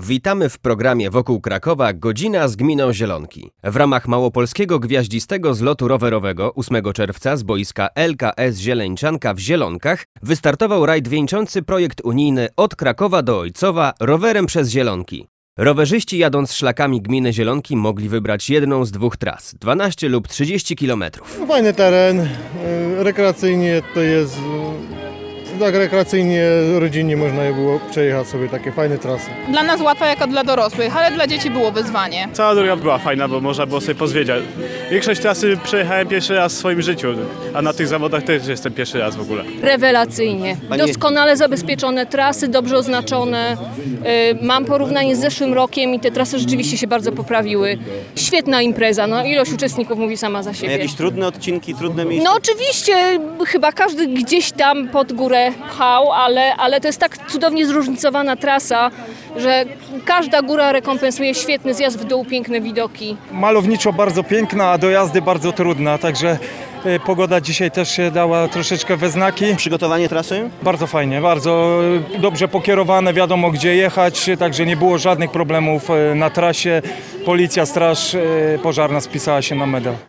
Witamy w programie Wokół Krakowa Godzina z gminą Zielonki. W ramach małopolskiego gwiaździstego zlotu rowerowego 8 czerwca z boiska LKS Zieleńczanka w Zielonkach wystartował rajd wieńczący projekt unijny Od Krakowa do Ojcowa rowerem przez Zielonki. Rowerzyści jadąc szlakami gminy Zielonki mogli wybrać jedną z dwóch tras, 12 lub 30 km. Fajny teren, rekreacyjnie to jest, tak rekreacyjnie, rodzinnie można było przejechać sobie takie fajne trasy. Dla nas łatwa jako dla dorosłych, ale dla dzieci było wyzwanie. Cała droga była fajna, bo można było sobie pozwiedzać. Większość trasy przejechałem pierwszy raz w swoim życiu, a na tych zawodach też jestem pierwszy raz w ogóle. Rewelacyjnie. Doskonale zabezpieczone trasy, dobrze oznaczone. Mam porównanie z zeszłym rokiem i te trasy rzeczywiście się bardzo poprawiły. Świetna impreza, no ilość uczestników mówi sama za siebie. Jakieś trudne odcinki, trudne miejsca? No oczywiście, chyba każdy gdzieś tam pod górę pchał, ale to jest tak cudownie zróżnicowana trasa, że każda góra rekompensuje świetny zjazd w dół, piękne widoki. Malowniczo bardzo piękna, a do jazdy bardzo trudna, także pogoda dzisiaj też się dała troszeczkę we znaki. Przygotowanie trasy? Bardzo fajnie, bardzo dobrze pokierowane, wiadomo gdzie jechać, także nie było żadnych problemów na trasie. Policja, straż pożarna spisała się na medal.